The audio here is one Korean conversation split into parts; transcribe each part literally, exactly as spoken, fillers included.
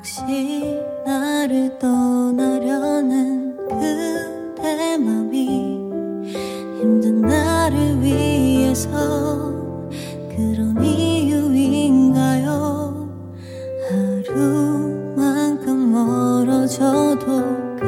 혹시 나를 떠나려는 그대 맘이 힘든 나를 위해서 그런 이유인가요? 하루만큼 멀어져도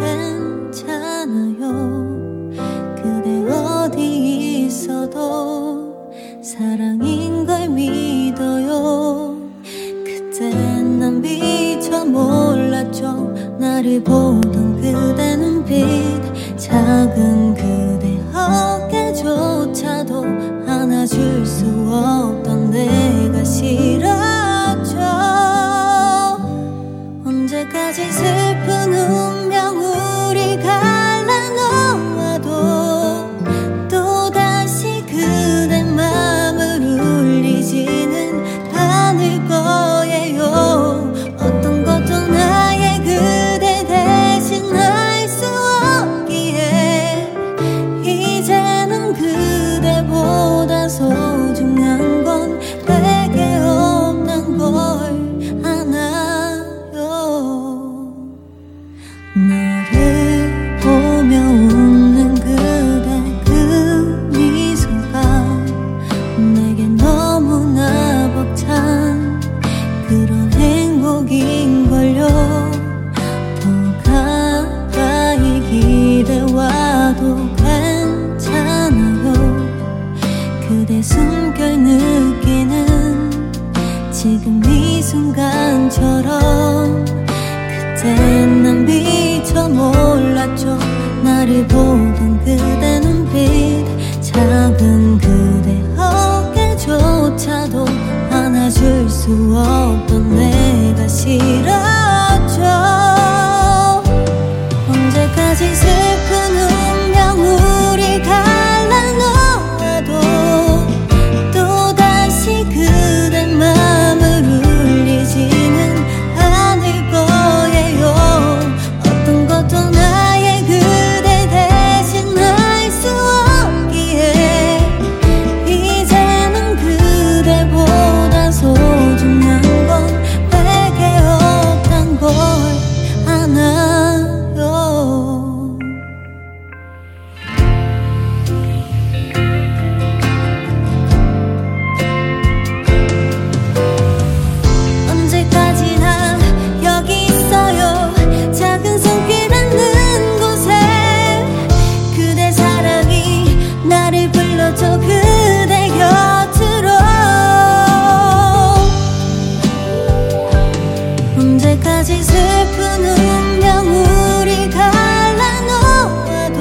괜찮아요. 그대 어디 있어도 사랑인 걸 믿어요. 그땐 난 미처 몰랐죠. 나를 보던 그대 눈빛, 작은 그대 어깨조차도 안아줄 수 없던 내가 싫었죠. 언제까지 슬픈 운명 우리 갈라놓아도 또다시 그대 맘을 울리지는 않을 거예요. 어떤 것도 나의 그대 대신 할 수 없기에 이제는 그대보다 소중한 건 내게 없단 걸 아나요. 나를 보며 웃는 그대 그 미소가 내게 너무나 벅찬 그런 행복인걸요. 더 가까이 기대와도 괜찮아요. 그대 숨결 느끼는 지금 이 순간처럼. 그땐 난 미처 몰랐죠. 나를 보던 그대 눈빛, 작은 그대 어깨조차도 안아줄 수 없던 내가 싫었죠. 언제까지 슬픈 운명 우리 갈라놓아도 또다시 그대 맘을 울리지는 않을 거예요. 어떤 것도 나의 그대 대신 할 수 없기에 이제는 그대보다 소중한 건 내게 없단 걸 아나요. 언제까지나 여기 있어요. 작은 손길 닿는 곳에 그대 사랑이 나를 불러줘. 그대 곁으로. 언제까지 슬픈 운명 우리 갈라놓아도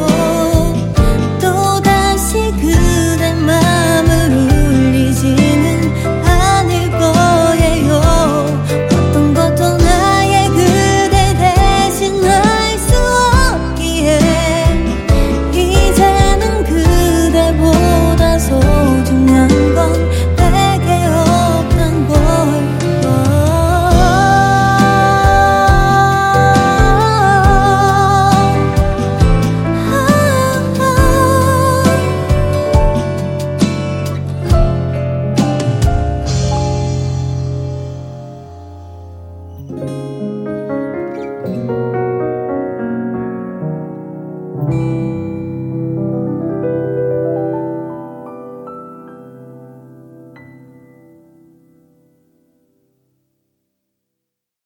또다시 그대 맘을 울리지는 않을 거예요. 어떤 것도 나의 그대 대신 할 수 없기에 이제는 그대보다 소중한 건 내게 없단 걸. 아, 아, 아.